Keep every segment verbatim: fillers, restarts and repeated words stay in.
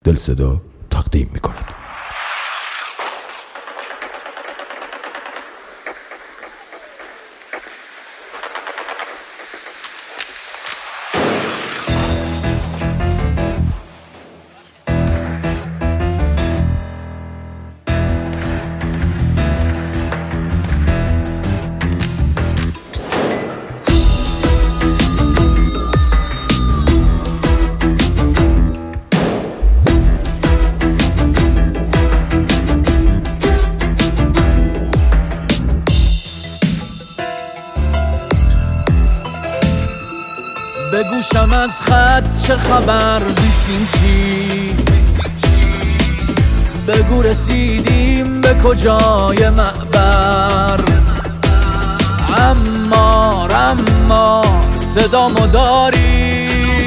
دل صدا تقدیم می کند. بگوشم از خط چه خبر بیسیم چی، بگو رسیدیم به کجای معبر. اما اما صدامو داری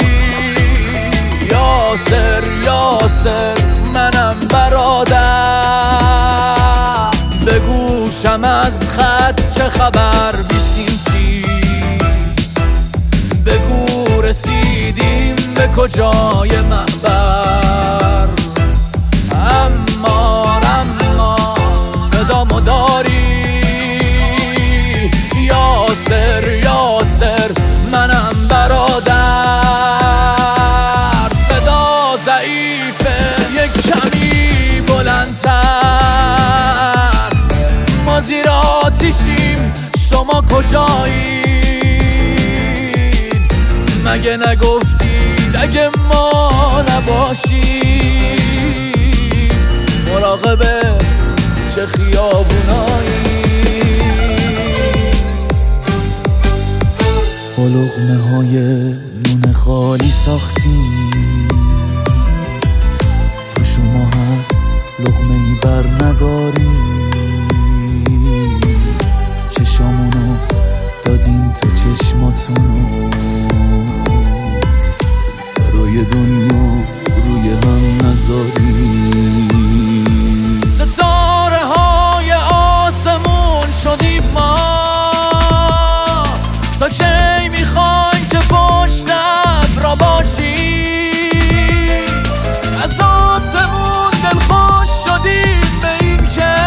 یاسر یاسر منم برادر. بگوشم از خط چه خبر بیسیم چی، بگو رسیدیم به کجای معبر. اما اما صدامو داری یاسر یاسر منم برادر. صدا ضعیفه یک کمی بلندتر، ما زیر آتیشیم شما کجایی؟ مگه نگفتید اگه ما نباشیم مراقب چه خیابونایی؟ با لقمه های نون خالی ساختیم تا شما هم لقمه ای بر نداریم. چشامونو دادیم تا چشماتونو روی دنیا روی هم نذاریم. ستاره های آسمون شدیم ما، تا کی میخواین که پشت ابرا باشیم؟ از آسمون دلخوش شدیم به این که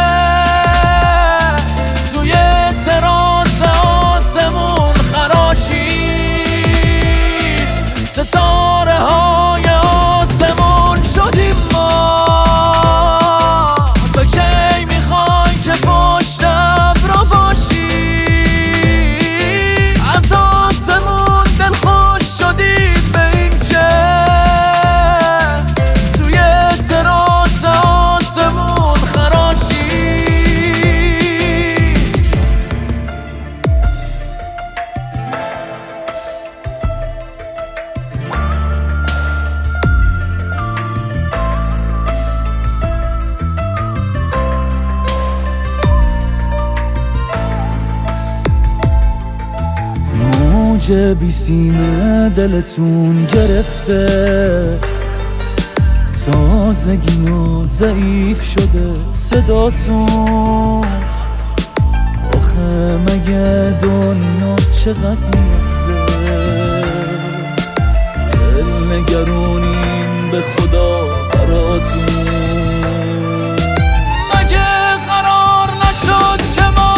توی تراس آسمون خراشیم. ستاره های آسمون شدیم ما، تا کی میخوای که پشت ابرا باشی؟ از آسمون دلخوش شدیم به این که توی تراس آسمون خراشی. موج بیسیم دلتون گرفته، تازگی و ضعیف شده صداتون. آخه مگه دنیا چقدر میگذره؟ دل نگرونیم به خدا براتون. مگه قرار نشد که ما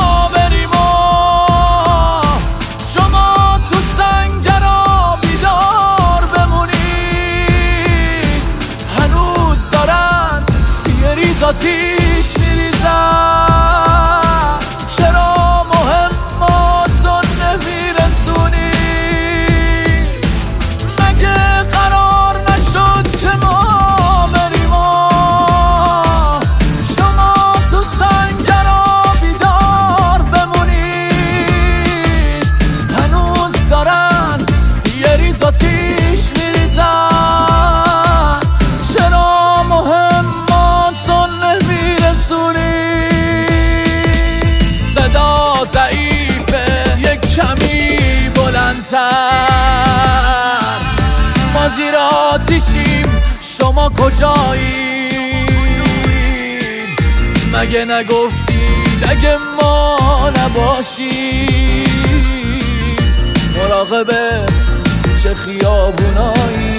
آتیش میریزن؟ چرا مهماتو نمیرسونی؟ مگه قرار نشد که ما بریم و شما تو سنگرا بیدار بمونید؟ هنوز دارن یه ریز آتیش میریزن. چرا مهم صدا ضعیفه یک کمی بلندتر، ما زیر آتیشیم شما کجایید؟ مگه نگفتید اگه ما نباشیم مراقب چه خیابونایی؟